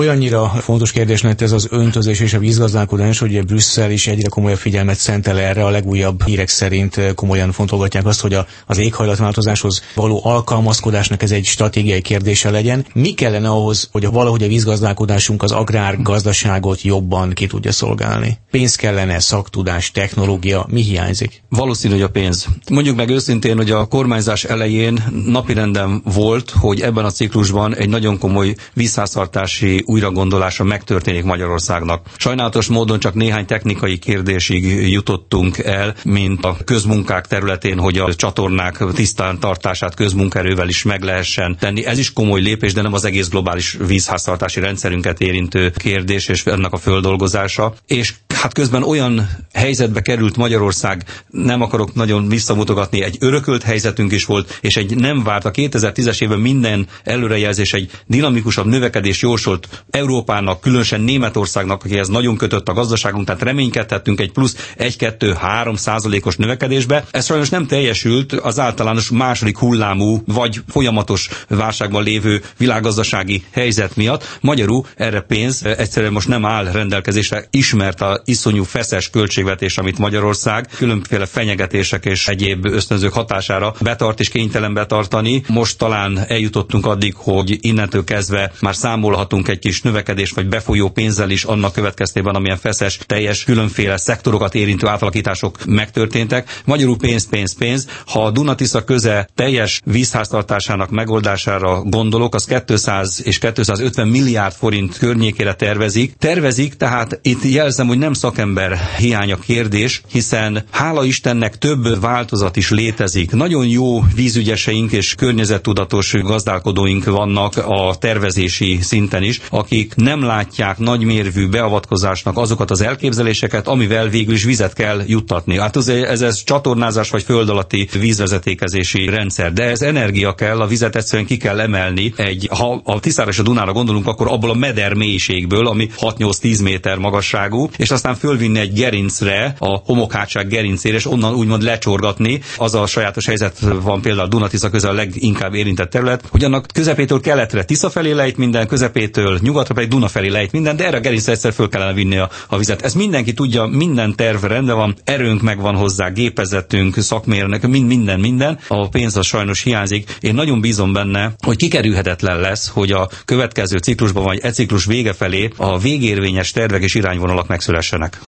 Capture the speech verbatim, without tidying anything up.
Olyannyira fontos kérdés lett ez az öntözés és a vízgazdálkodás, hogy Brüsszel is egyre komolyabb figyelmet szentel erre. A legújabb hírek szerint komolyan fontolgatják azt, hogy a, az éghajlatváltozáshoz való alkalmazkodásnak ez egy stratégiai kérdése legyen. Mi kellene ahhoz, hogy valahogy a vízgazdálkodásunk az agrárgazdaságot jobban ki tudja szolgálni? Pénz kellene, szaktudás, technológia, mi hiányzik? Valószínű, hogy a pénz. Mondjuk meg őszintén, hogy a kormányzás elején napirenden volt, hogy ebben a ciklusban egy nagyon komoly vízháztartási újragondolása megtörténik Magyarországnak. Sajnálatos módon csak néhány technikai kérdésig jutottunk el, mint a közmunkák területén, hogy a csatornák tisztán tartását közmunkaerővel is meg lehessen tenni. Ez is komoly lépés, de nem az egész globális vízháztartási rendszerünket érintő kérdés és ennek a földolgozása. És hát közben olyan helyzetbe került Magyarország, nem akarok nagyon visszamutogatni, egy örökölt helyzetünk is volt, és egy nem várt, a kétezer-tízes évben minden előrejelzés egy dinamikusabb növekedés jósolt Európának, különösen Németországnak, akihez nagyon kötött a gazdaságunk, tehát reménykedhettünk egy plusz egy-kettő-három százalékos növekedésbe. Ez sajnos nem teljesült az általános második hullámú, vagy folyamatos válságban lévő világgazdasági helyzet miatt. Magyarul erre pénz egyszerűen most nem áll rendelkezésre, ismert a iszonyú feszes költségvetés, amit Magyarország különféle fenyegetések és egyéb ösztönzők hatására betart és kénytelen betartani. Most talán eljutottunk addig, hogy innentől kezdve már számolhatunk egy kis növekedés vagy befolyó pénzzel is annak következtében, amilyen feszes, teljes különféle szektorokat érintő átalakítások megtörténtek. Magyarul pénz, pénz, pénz. Ha a Duna-Tisza köze teljes vízháztartásának megoldására gondolok, az kétszáz és kétszázötven milliárd forint környékére tervezik. Tervezik, tehát itt jelzem, hogy nem szakember hiánya kérdés, hiszen hála Istennek több változat is létezik. Nagyon jó vízügyeseink és környezettudatos gazdálkodóink vannak a tervezési szinten is, akik nem látják nagymérvű beavatkozásnak azokat az elképzeléseket, amivel végül is vizet kell juttatni. Hát ez, ez, ez csatornázás vagy föld alatti vízvezetékezési rendszer, de ez energia kell, a vizet egyszerűen ki kell emelni. Egy, ha a Tiszára és a Dunára gondolunk, akkor abból a meder mélységből, ami hat-nyolc-tíz méter magasságú, és aztán fölvinni egy gerincre, a homokhátság gerincére, és onnan úgymond lecsorgatni. Az a sajátos helyzet van például a Duna-Tisza közel a leginkább érintett terület, hogy annak közepétől keletre Tisza felé lejt minden, közepétől nyugatra pedig Duna felé lejt minden, de erre a gerincre egyszer föl kellene vinni a, a vizet. Ez mindenki tudja, minden terv rendben van, erőnk megvan hozzá, gépezetünk, szakmérnök, mind, minden, minden. A pénz az sajnos hiányzik. Én nagyon bízom benne, hogy kikerülhetetlen lesz, hogy a következő ciklusban vagy e ciklus vége felé a végérvényes tervek és irányvonalak megszülessenek.